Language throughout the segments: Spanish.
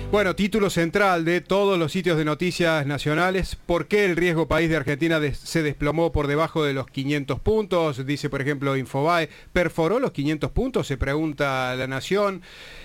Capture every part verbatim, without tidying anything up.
Bueno, título central de todos los sitios de noticias nacionales. ¿Por qué el riesgo país de Argentina des- se desplomó por debajo de los quinientos puntos? Dice, por ejemplo, Infobae. ¿Perforó los quinientos puntos? Se pregunta La Nación.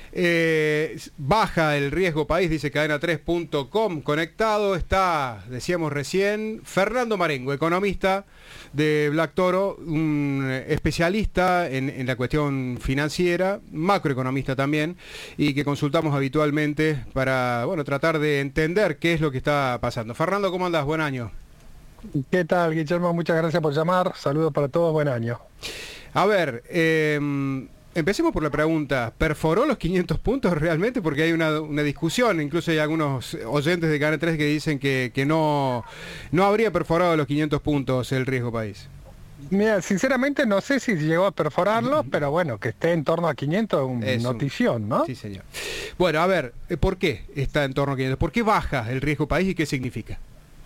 Eh, baja el riesgo país, dice cadena tres punto com. Conectado está, decíamos recién, Fernando Marengo, economista de Black Toro, un especialista en, en la cuestión financiera, macroeconomista también, y que consultamos habitualmente para, bueno, tratar de entender qué es lo que está pasando. Fernando, ¿cómo andás? Buen año. ¿Qué tal, Guillermo? Muchas gracias por llamar. Saludos para todos, buen año. A ver, eh, empecemos por la pregunta, ¿perforó los quinientos puntos realmente? Porque hay una, una discusión, incluso hay algunos oyentes de Canal tres que dicen que, que no, no habría perforado los quinientos puntos el riesgo país. Mira, sinceramente no sé si llegó a perforarlo, pero bueno, que esté en torno a quinientos es un Es un- notición, ¿no? Sí, señor. Bueno, a ver, ¿por qué está en torno a quinientos? ¿Por qué baja el riesgo país y qué significa?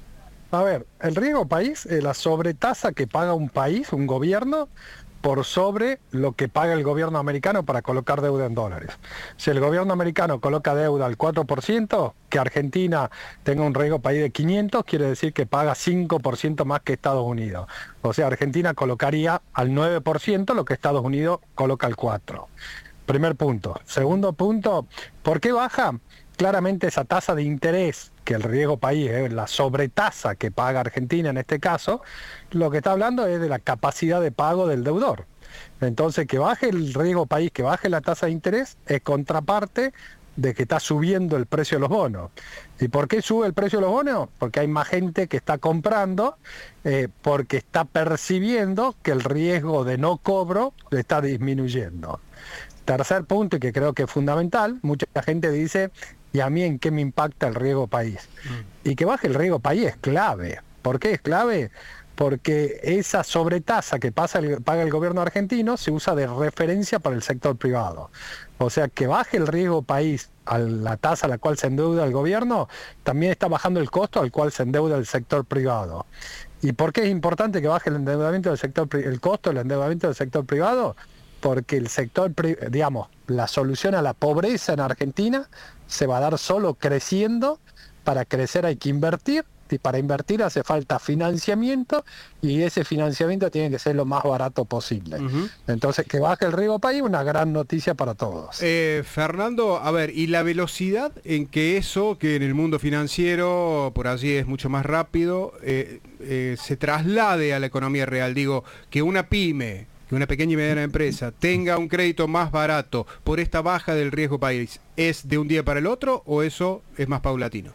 A ver, el riesgo país es la sobretasa que paga un país, un gobierno, por sobre lo que paga el gobierno americano para colocar deuda en dólares. Si el gobierno americano coloca deuda al cuatro por ciento, que Argentina tenga un riesgo país de quinientos, quiere decir que paga cinco por ciento más que Estados Unidos. O sea, Argentina colocaría al nueve por ciento lo que Estados Unidos coloca al cuatro por ciento. Primer punto. Segundo punto, ¿por qué baja? Claramente esa tasa de interés, que el riesgo país es la sobretasa que paga Argentina en este caso, lo que está hablando es de la capacidad de pago del deudor. Entonces, que baje el riesgo país, que baje la tasa de interés, es contraparte de que está subiendo el precio de los bonos. ¿Y por qué sube el precio de los bonos? Porque hay más gente que está comprando, eh, porque está percibiendo que el riesgo de no cobro está disminuyendo. Tercer punto, y que creo que es fundamental, mucha gente dice, ¿y a mí en qué me impacta el riesgo país? Mm. Y que baje el riesgo país es clave. ¿Por qué es clave? Porque esa sobretasa que pasa el, paga el gobierno argentino se usa de referencia para el sector privado. O sea, que baje el riesgo país a la tasa a la cual se endeuda el gobierno, también está bajando el costo al cual se endeuda el sector privado. ¿Y por qué es importante que baje el endeudamiento del sector, el costo del endeudamiento del sector privado? Porque el sector, digamos, la solución a la pobreza en Argentina se va a dar solo creciendo. Para crecer hay que invertir, y para invertir hace falta financiamiento, y ese financiamiento tiene que ser lo más barato posible. Uh-huh. Entonces, que baje el riesgo país, una gran noticia para todos. Eh, Fernando, a ver, ¿y la velocidad en que eso, que en el mundo financiero por allí es mucho más rápido, eh, eh, se traslade a la economía real? Digo, que una pyme, que una pequeña y mediana empresa tenga un crédito más barato por esta baja del riesgo país, ¿es de un día para el otro o eso es más paulatino?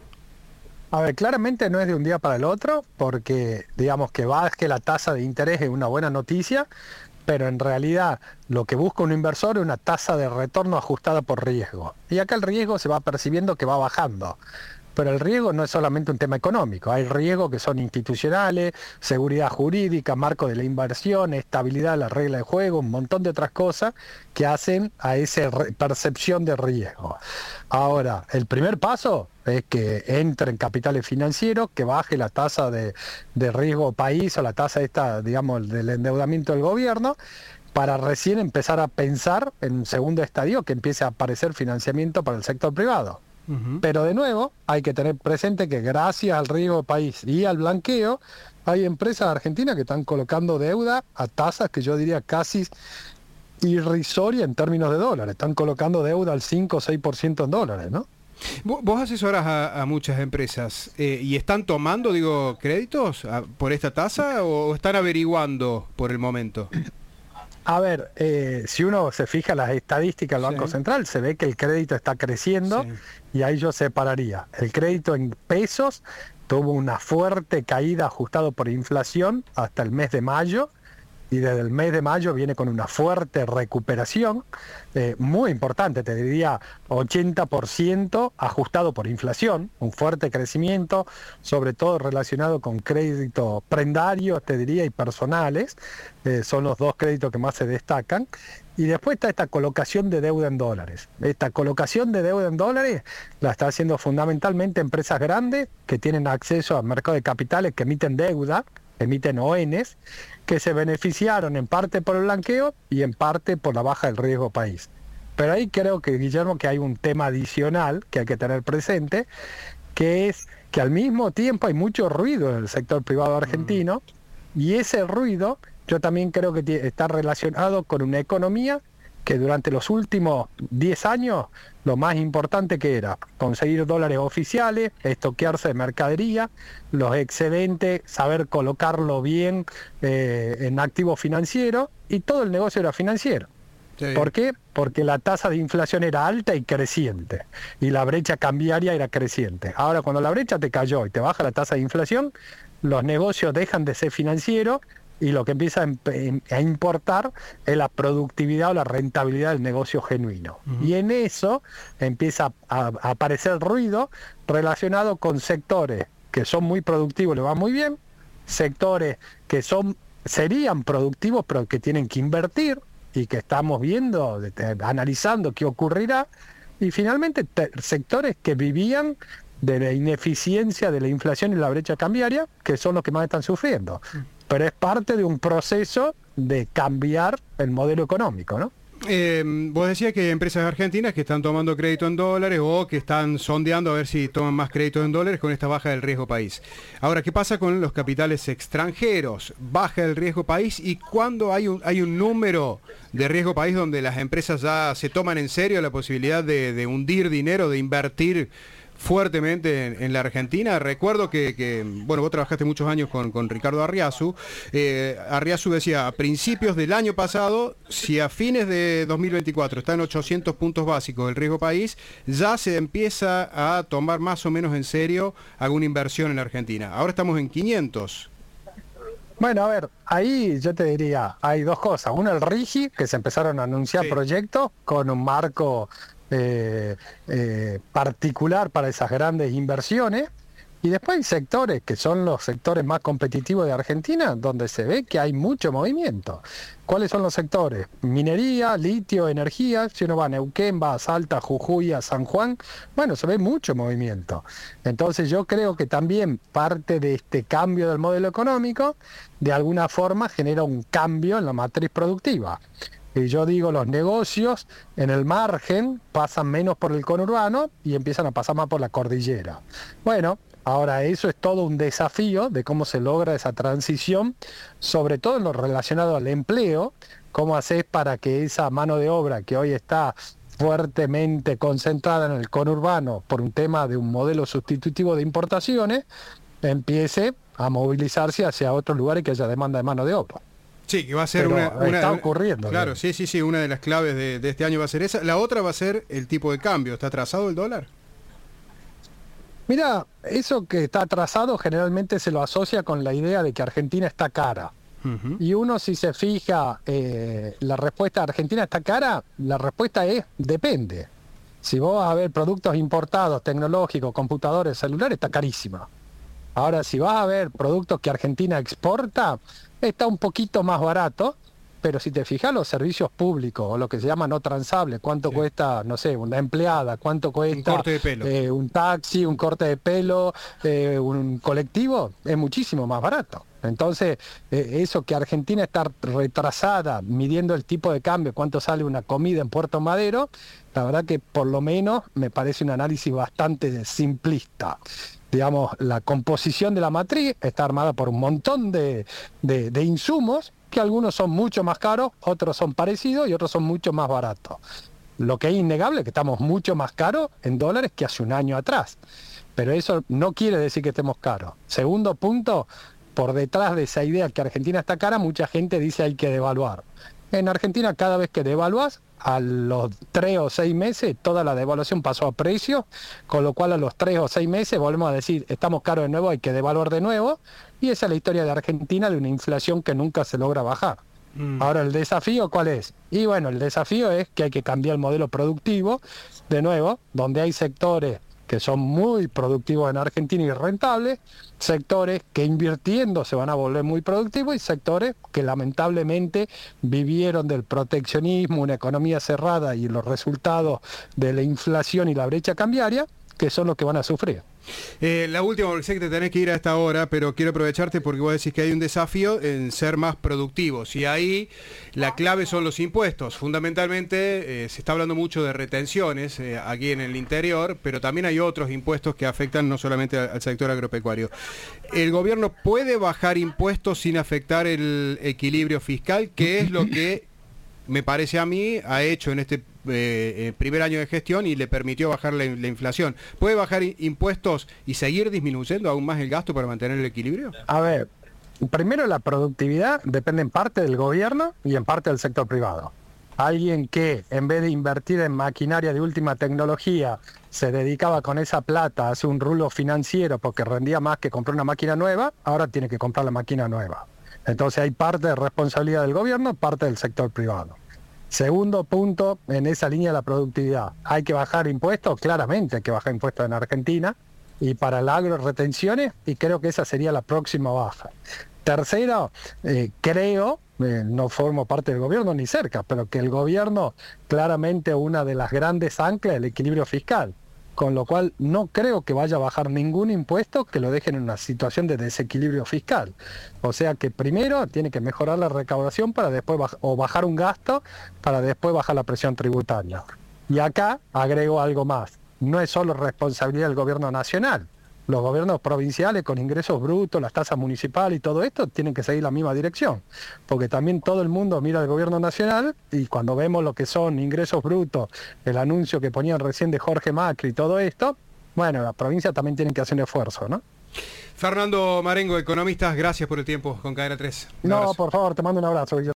A ver, claramente no es de un día para el otro, porque digamos que baje la tasa de interés es una buena noticia, pero en realidad lo que busca un inversor es una tasa de retorno ajustada por riesgo. Y acá el riesgo se va percibiendo que va bajando. Pero el riesgo no es solamente un tema económico, hay riesgos que son institucionales, seguridad jurídica, marco de la inversión, estabilidad de la regla de juego, un montón de otras cosas que hacen a esa percepción de riesgo. Ahora, el primer paso es que entre en capitales financieros, que baje la tasa de, de riesgo país o la tasa esta, digamos, del endeudamiento del gobierno, para recién empezar a pensar en un segundo estadio que empiece a aparecer financiamiento para el sector privado. Uh-huh. Pero de nuevo, hay que tener presente que gracias al riesgo país y al blanqueo, hay empresas argentinas que están colocando deuda a tasas que yo diría casi irrisorias en términos de dólares. Están colocando deuda al cinco o seis por ciento en dólares, ¿no? Vos asesorás a, a muchas empresas eh, y están tomando, digo, créditos a, por esta tasa o están averiguando por el momento. A ver, eh, si uno se fija en las estadísticas del Banco sí. Central, se ve que el crédito está creciendo sí. Y ahí yo separaría. El crédito en pesos tuvo una fuerte caída ajustado por inflación hasta el mes de mayo, y desde el mes de mayo viene con una fuerte recuperación, eh, muy importante, te diría ochenta por ciento ajustado por inflación, un fuerte crecimiento, sobre todo relacionado con créditos prendarios, te diría, y personales, eh, son los dos créditos que más se destacan. Y después está esta colocación de deuda en dólares. Esta colocación de deuda en dólares la está haciendo fundamentalmente empresas grandes que tienen acceso al mercado de capitales, que emiten deuda, emiten O Ns, que se beneficiaron en parte por el blanqueo y en parte por la baja del riesgo país. Pero ahí creo que, Guillermo, que hay un tema adicional que hay que tener presente, que es que al mismo tiempo hay mucho ruido en el sector privado argentino, y ese ruido yo también creo que tie- está relacionado con una economía que durante los últimos diez años lo más importante que era conseguir dólares oficiales, estoquearse de mercadería, los excedentes, saber colocarlo bien eh, en activos financieros, y todo el negocio era financiero. Sí. ¿Por qué? Porque la tasa de inflación era alta y creciente, y la brecha cambiaria era creciente. Ahora, cuando la brecha te cayó y te baja la tasa de inflación, los negocios dejan de ser financieros, y lo que empieza a, empe- a importar es la productividad o la rentabilidad del negocio genuino. Ujú. Y en eso empieza a, a aparecer ruido relacionado con sectores que son muy productivos, le va muy bien, sectores que son serían productivos pero que tienen que invertir, y que estamos viendo, de- de- analizando qué ocurrirá, y finalmente te- sectores que vivían de la ineficiencia de la inflación y la brecha cambiaria, que son los que más están sufriendo. Pero es parte de un proceso de cambiar el modelo económico, ¿no? Eh, vos decías que hay empresas argentinas que están tomando crédito en dólares o que están sondeando a ver si toman más créditos en dólares con esta baja del riesgo país. Ahora, ¿qué pasa con los capitales extranjeros? ¿Baja el riesgo país? ¿Y cuándo hay un, hay un número de riesgo país donde las empresas ya se toman en serio la posibilidad de, de hundir dinero, de invertir fuertemente en, en la Argentina? Recuerdo que, que, bueno, vos trabajaste muchos años con, con Ricardo Arriazu. Eh, Arriazu decía, a principios del año pasado, si a fines de dos mil veinticuatro está en ochocientos puntos básicos el riesgo país, ya se empieza a tomar más o menos en serio alguna inversión en la Argentina. Ahora estamos en quinientos. Bueno, a ver, ahí yo te diría, hay dos cosas. Uno, el RIGI, que se empezaron a anunciar Sí. proyectos con un marco eh, eh, particular para esas grandes inversiones. Y después hay sectores que son los sectores más competitivos de Argentina, donde se ve que hay mucho movimiento. ¿Cuáles son los sectores? Minería, litio, energía. Si uno va a Neuquén, va a Salta, Jujuy, a San Juan, bueno, se ve mucho movimiento. Entonces yo creo que también parte de este cambio del modelo económico, de alguna forma genera un cambio en la matriz productiva. Y yo digo, los negocios en el margen pasan menos por el conurbano y empiezan a pasar más por la cordillera. Bueno, ahora eso es todo un desafío de cómo se logra esa transición, sobre todo en lo relacionado al empleo, cómo haces para que esa mano de obra que hoy está fuertemente concentrada en el conurbano por un tema de un modelo sustitutivo de importaciones, empiece a movilizarse hacia otros lugares que haya demanda de mano de obra. Sí, que va a ser Pero una, una- está ocurriendo, Claro, ¿no? sí, sí, sí, una de las claves de, de este año va a ser esa. La otra va a ser el tipo de cambio. ¿Está atrasado el dólar? Mira, eso que está atrasado generalmente se lo asocia con la idea de que Argentina está cara. Ujú. Y uno, si se fija, eh, la respuesta Argentina está cara, la respuesta es depende. Si vos vas a ver productos importados, tecnológicos, computadores, celulares, está carísima. Ahora, si vas a ver productos que Argentina exporta, está un poquito más barato, pero si te fijas los servicios públicos o lo que se llama no transable, cuánto Sí. cuesta, no sé, una empleada, cuánto cuesta corte de pelo. eh, un taxi, un corte de pelo, eh, un colectivo, es muchísimo más barato. Entonces, eh, eso que Argentina está retrasada midiendo el tipo de cambio, cuánto sale una comida en Puerto Madero, la verdad que por lo menos me parece un análisis bastante simplista. Digamos, la composición de la matriz está armada por un montón de, de, de insumos, que algunos son mucho más caros, otros son parecidos y otros son mucho más baratos. Lo que es innegable es que estamos mucho más caros en dólares que hace un año atrás. Pero eso no quiere decir que estemos caros. Segundo punto, por detrás de esa idea que Argentina está cara, mucha gente dice hay que devaluar. En Argentina, cada vez que devaluas, a los tres o seis meses toda la devaluación pasó a precio, con lo cual a los tres o seis meses volvemos a decir estamos caros de nuevo, hay que devaluar de nuevo, y esa es la historia de Argentina, de una inflación que nunca se logra bajar. Mm. Ahora, ¿el desafío cuál es? Y bueno, el desafío es que hay que cambiar el modelo productivo, de nuevo, donde hay sectores que son muy productivos en Argentina y rentables, sectores que invirtiendo se van a volver muy productivos y sectores que lamentablemente vivieron del proteccionismo, una economía cerrada y los resultados de la inflación y la brecha cambiaria, que son los que van a sufrir. Eh, la última, porque sé que te tenés que ir a esta hora, pero quiero aprovecharte porque vos decís que hay un desafío en ser más productivos y ahí la clave son los impuestos. Fundamentalmente eh, se está hablando mucho de retenciones eh, aquí en el interior, pero también hay otros impuestos que afectan no solamente al, al sector agropecuario. ¿El gobierno puede bajar impuestos sin afectar el equilibrio fiscal? ¿Qué es lo que me parece a mí ha hecho en este eh, primer año de gestión y le permitió bajar la, la inflación? ¿Puede bajar impuestos y seguir disminuyendo aún más el gasto para mantener el equilibrio? A ver, primero la productividad depende en parte del gobierno y en parte del sector privado. Alguien que en vez de invertir en maquinaria de última tecnología se dedicaba con esa plata a hacer un rulo financiero porque rendía más que comprar una máquina nueva, ahora tiene que comprar la máquina nueva. Entonces hay parte de responsabilidad del gobierno, parte del sector privado. Segundo punto, en esa línea de la productividad. ¿Hay que bajar impuestos? Claramente hay que bajar impuestos en Argentina. Y para el agro, retenciones, y creo que esa sería la próxima baja. Tercero, eh, creo, eh, no formo parte del gobierno ni cerca, pero que el gobierno claramente una de las grandes anclas del equilibrio fiscal. Con lo cual no creo que vaya a bajar ningún impuesto que lo dejen en una situación de desequilibrio fiscal. O sea que primero tiene que mejorar la recaudación para después baj- o bajar un gasto para después bajar la presión tributaria. Y acá agrego algo más. No es solo responsabilidad del gobierno nacional. Los gobiernos provinciales con ingresos brutos, las tasas municipales y todo esto tienen que seguir la misma dirección. Porque también todo el mundo mira al gobierno nacional y cuando vemos lo que son ingresos brutos, el anuncio que ponían recién de Jorge Macri y todo esto, bueno, la provincia también tiene que hacer un esfuerzo, ¿no? Fernando Marengo, economista, gracias por el tiempo con Cadena tres. Un no, abrazo. por favor, te mando un abrazo.